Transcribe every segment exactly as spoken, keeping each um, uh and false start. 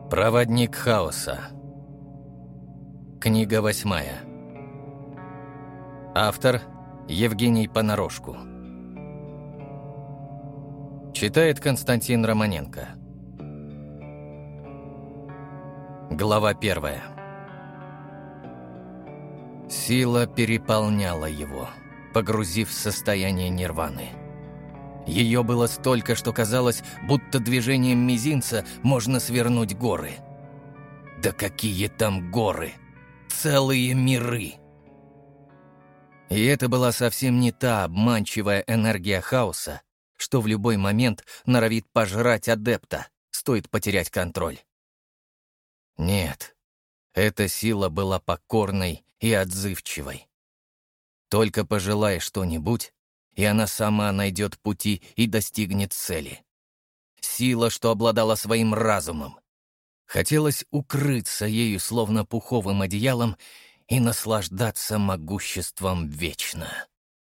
Проводник хаоса. Книга восьмая. Автор Евгений Понарошку. Читает Константин Романенко. Глава первая. Сила переполняла его, погрузив в состояние нирваны. Ее было столько, что казалось, будто движением мизинца можно свернуть горы. Да какие там горы! Целые миры! И это была совсем не та обманчивая энергия хаоса, что в любой момент норовит пожрать адепта, стоит потерять контроль. Нет, эта сила была покорной и отзывчивой. Только пожелай что-нибудь, и она сама найдет пути и достигнет цели. Сила, что обладала своим разумом. Хотелось укрыться ею, словно пуховым одеялом, и наслаждаться могуществом вечно.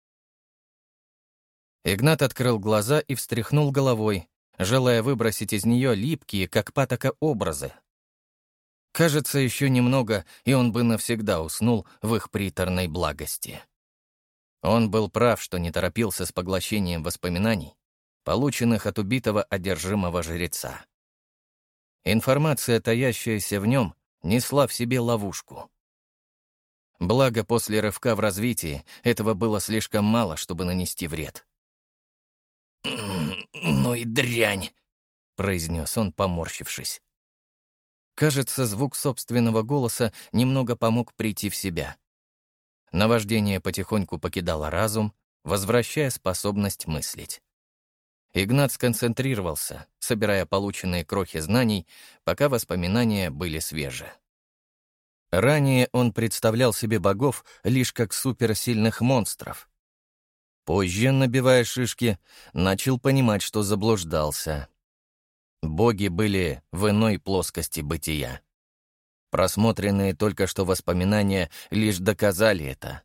Игнат открыл глаза и встряхнул головой, желая выбросить из нее липкие, как патока, образы. Кажется, еще немного, и он бы навсегда уснул в их приторной благости. Он был прав, что не торопился с поглощением воспоминаний, полученных от убитого одержимого жреца. Информация, таящаяся в нем, несла в себе ловушку. Благо, после рывка в развитии этого было слишком мало, чтобы нанести вред. «Ну и дрянь!» — произнес он, поморщившись. Кажется, звук собственного голоса немного помог прийти в себя. Наваждение потихоньку покидало разум, возвращая способность мыслить. Игнат сконцентрировался, собирая полученные крохи знаний, пока воспоминания были свежи. Ранее он представлял себе богов лишь как суперсильных монстров. Позже, набивая шишки, начал понимать, что заблуждался. Боги были в иной плоскости бытия. Просмотренные только что воспоминания лишь доказали это.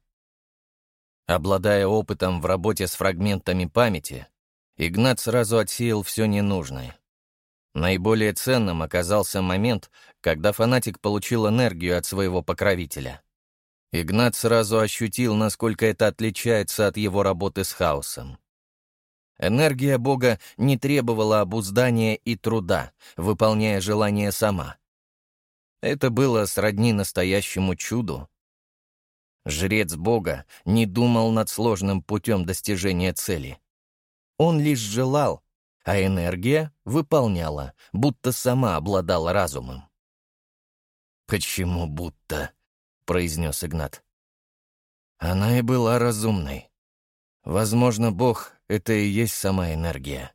Обладая опытом в работе с фрагментами памяти, Игнат сразу отсеял все ненужное. Наиболее ценным оказался момент, когда фанатик получил энергию от своего покровителя. Игнат сразу ощутил, насколько это отличается от его работы с хаосом. Энергия Бога не требовала обуздания и труда, выполняя желание сама. Это было сродни настоящему чуду. Жрец Бога не думал над сложным путем достижения цели. Он лишь желал, а энергия выполняла, будто сама обладала разумом. «Почему будто?» — произнес Игнат. «Она и была разумной. Возможно, Бог — это и есть сама энергия».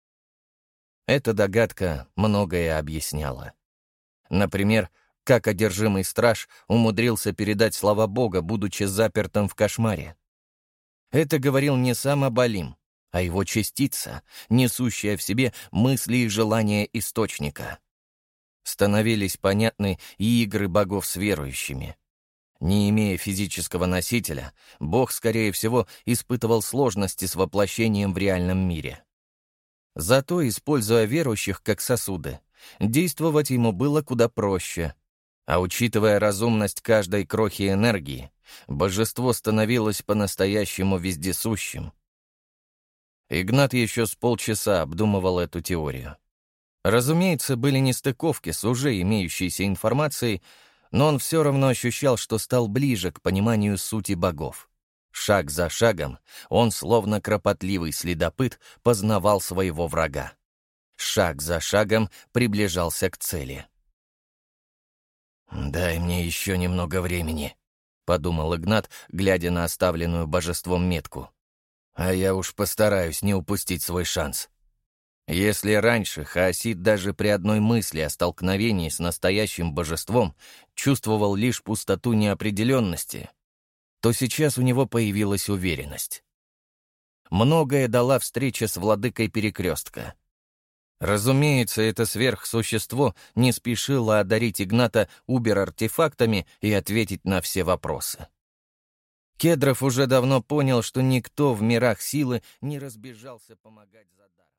Эта догадка многое объясняла. Например, как одержимый страж умудрился передать слова Бога, будучи запертым в кошмаре. Это говорил не сам Абалим, а его частица, несущая в себе мысли и желания источника. Становились понятны и игры богов с верующими. Не имея физического носителя, Бог, скорее всего, испытывал сложности с воплощением в реальном мире. Зато, используя верующих как сосуды, действовать ему было куда проще. А учитывая разумность каждой крохи энергии, божество становилось по-настоящему вездесущим. Игнат еще с полчаса обдумывал эту теорию. Разумеется, были нестыковки с уже имеющейся информацией, но он все равно ощущал, что стал ближе к пониманию сути богов. Шаг за шагом он, словно кропотливый следопыт, познавал своего врага. Шаг за шагом приближался к цели. «Дай мне еще немного времени», — подумал Игнат, глядя на оставленную божеством метку. «А я уж постараюсь не упустить свой шанс». Если раньше хаосит даже при одной мысли о столкновении с настоящим божеством чувствовал лишь пустоту неопределенности, то сейчас у него появилась уверенность. Многое дала встреча с владыкой Перекрестка. Разумеется, это сверхсущество не спешило одарить Игната убер-артефактами и ответить на все вопросы. Кедров уже давно понял, что никто в мирах силы не разбежался помогать за дар.